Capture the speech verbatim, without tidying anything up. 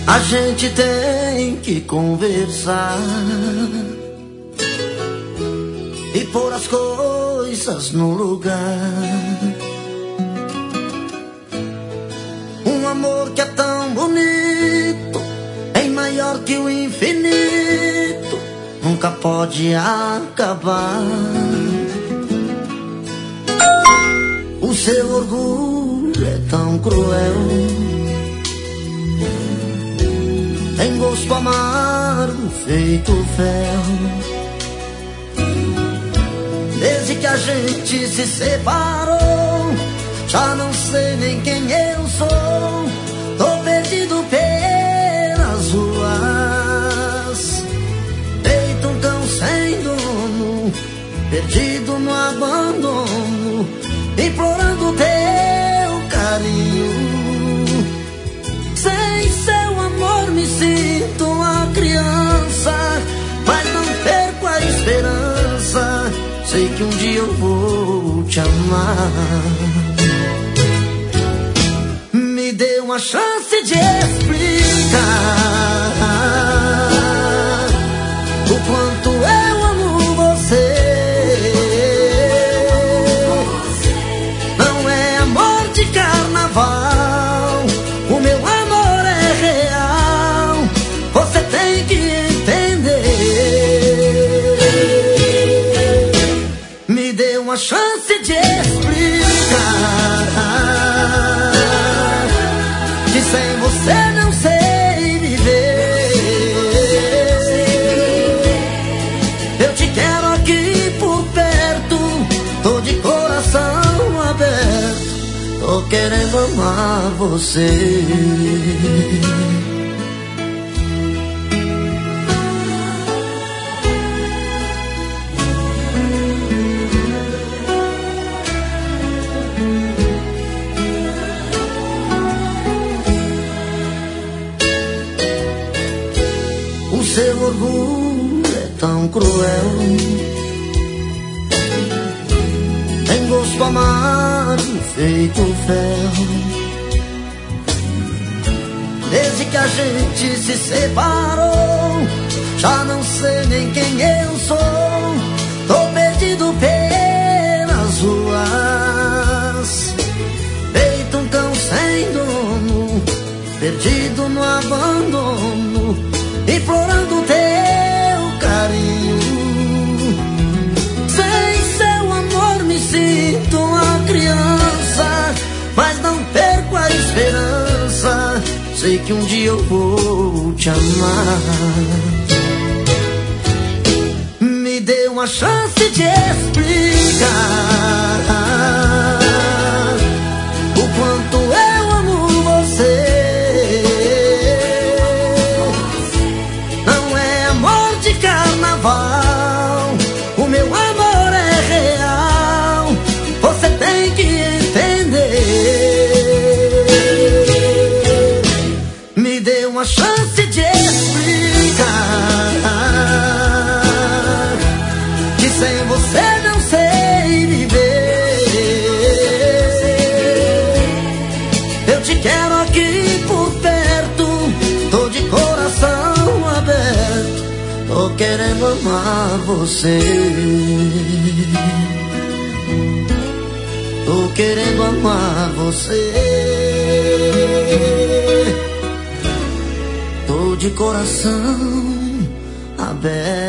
A gente tem que conversar e pôr as coisas no lugar. Um amor que é tão bonito, bem maior que o infinito, nunca pode acabar. O seu orgulho é tão cruel, tem gosto amargo feito fel. Desde que a gente se separou, já não sei nem quem eu sou. Tô perdido pelas ruas, feito um cão sem dono, perdido no abandono, implorando teu carinho. Sem seu amor me sinto uma criança, mas não perco a esperança. Sei que um dia eu vou te amar. Me dê uma chance de explicar o quanto eu amo você. Não é amor de carnaval, o meu amor é real. Você tem que entender. Me dê uma chance de explicar que sem você não sei viver. Eu te quero aqui por perto, tô de coração aberto, tô querendo amar você. O seu orgulho é tão cruel, tem gosto amargo feito fel. Desde que a gente se separou, já não sei nem quem eu sou. Tô perdido pelas ruas, feito um cão sem dono, perdido no abandono, implorando teu carinho. Sem seu amor me sinto uma criança, mas não perco a esperança. Sei que um dia eu vou te amar. Me dê uma chance de explicar o quanto eu amo você. Carnaval, o meu amor é real. Você tem que entender. Me dê uma chance de explicar que sem você não sei viver. Eu te quero aqui por perto, tô de coração aberto, tô querendo amar você. Tô querendo amar você. Tô de coração aberto.